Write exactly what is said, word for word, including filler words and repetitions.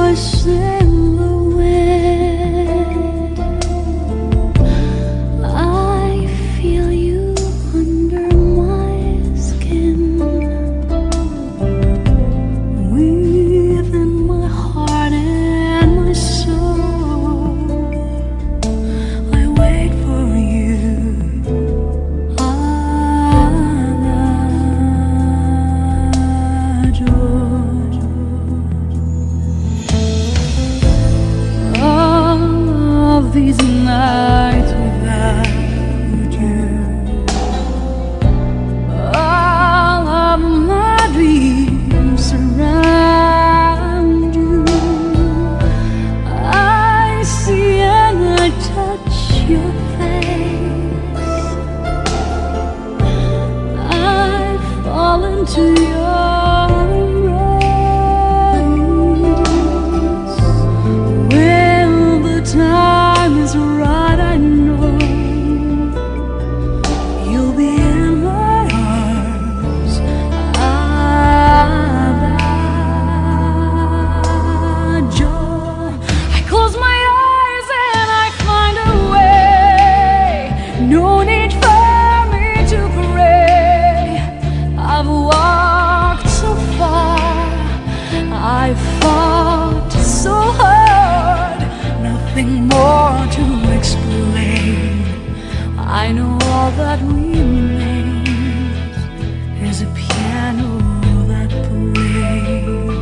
voice in the wind. I feel you under my skin, within my heart and my soul. I wait for you. These nights without you, all of my dreams surround you. I see and I touch your face. I fall into your embrace. When the time is right, I know you'll be in my arms. Adagio. I close my eyes and I find a way. No need for me to pray. I've walked so far, I've fought so hard. Nothing more to explain. I know all that remains is a piano that plays.